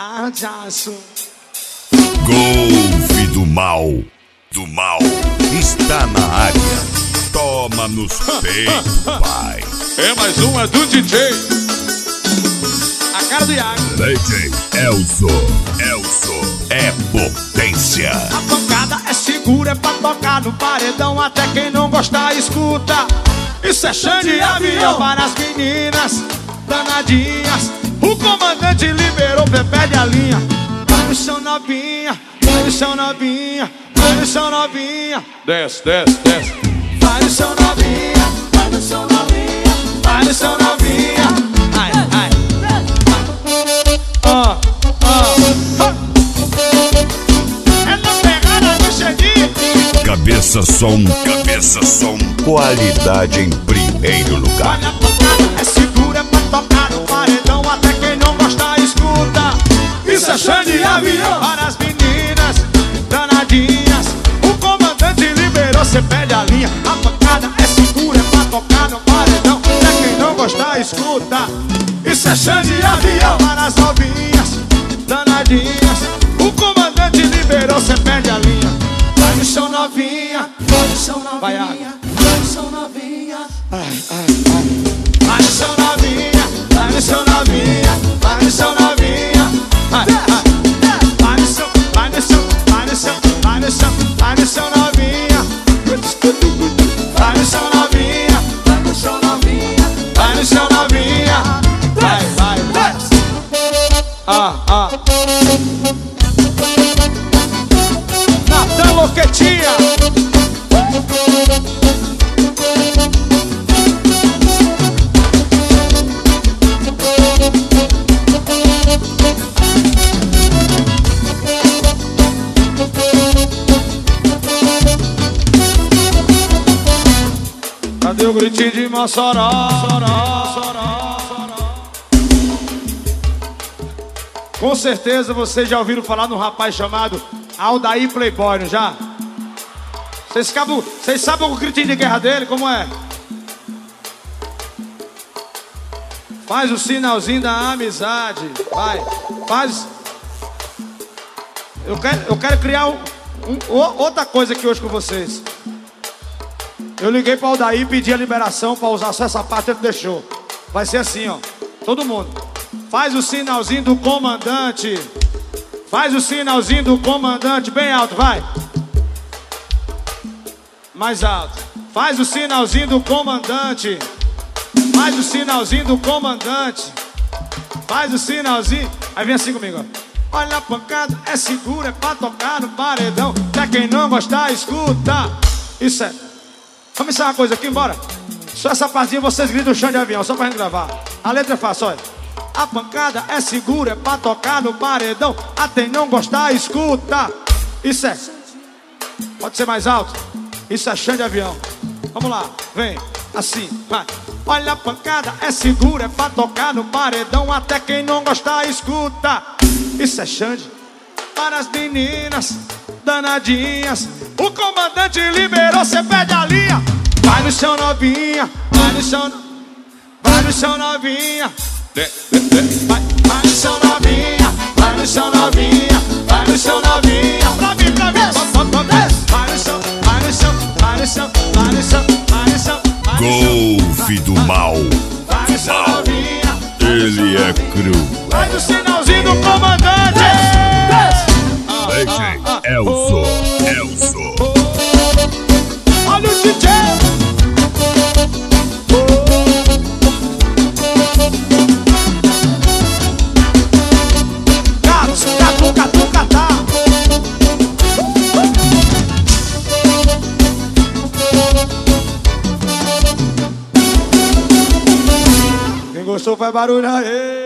ardiaço. Golfe do mal está na área. Toma nos peitos, pai. É mais uma do DJ. A cara do Iago. DJ Elso é potência. A pancada é segura, é pra tocar no paredão. Até quem não gostar, escuta. Isso é chão de avião para as meninas danadinhas. O comandante liberou, perde a linha. Vai no chão novinha, vai no chão novinha, vai no chão novinha. Desce, desce, desce. Vai no chão novinha, vai no chão novinha, vai no chão novinha. Ai, ai. É na pegada do Xandinho. Cabeça som, qualidade em primeiro lugar. Olha a pancada, é segura, é pra tocar no paredão. Até quem não gosta, escuta. Isso é chão de avião para as meninas danadinhas. O comandante liberou, cê perde a linha. A pancada é segura, é pra tocar no paredão. Até quem não gosta, escuta. Isso é chão de avião para as novinhas danadinhas. O comandante liberou, cê perde a linha. Vai no chão novinha, vai no chão novinha, vai no chão novinha. Ai, ai, ai. Vai no chão novinha, vai no chão novinha, vai no chão novinha. Ai, ai. Vai no chão, vai no chão, vai no chão, vai no chão, vai no chão novinha. Vai no chão novinha, vai no chão novinha, vai no chão novinha. Vai, vai, vai. Natan Loquetinha. Cadê o gritinho de Mossoró? Com certeza vocês já ouviram falar num rapaz chamado Aldair Playboy, não já? Vocês sabem o gritinho de guerra dele, como é? Faz o sinalzinho da amizade. Vai, faz. Eu quero criar outra coisa aqui hoje com vocês. Eu liguei para o Aldair e pedi a liberação para usar só essa parte, ele deixou. Vai ser assim, ó. Todo mundo. Faz o sinalzinho do comandante. Faz o sinalzinho do comandante. Bem alto, vai. Mais alto. Faz o sinalzinho do comandante. Faz o sinalzinho do comandante. Faz o sinalzinho. Aí vem assim comigo, ó. Olha a pancada, é segura, é pra tocar no paredão. Pra quem não gostar, escuta. Isso é. Vamos ensaiar uma coisa aqui, bora. Só essa partinha vocês gritam o chão de avião, só pra gente gravar. A letra é fácil, olha. A pancada é segura, é pra tocar no paredão. Até não gostar, escuta. Isso é. Pode ser mais alto. Isso é chão de avião. Vamos lá, vem. Assim, vai. Olha a pancada é segura, é pra tocar no paredão. Até quem não gostar, escuta. Isso é Xande para as meninas danadinhas. O comandante liberou, cê perde a linha. Vai no chão novinha, vai no chão, vai no chão novinha. Vai no chão novinha, vai no chão novinha, vai no chão novinha. Pra mim, pra mim. Vai no chão, vai no chão, vai no chão, vai no chão, vai no chão. Golfe do mal. Vai no chão novinha. Ele é cru. Vai no sinalzinho do comandante. DJ Elso. Olha o DJ. Catu. Quem gostou faz barulho aí.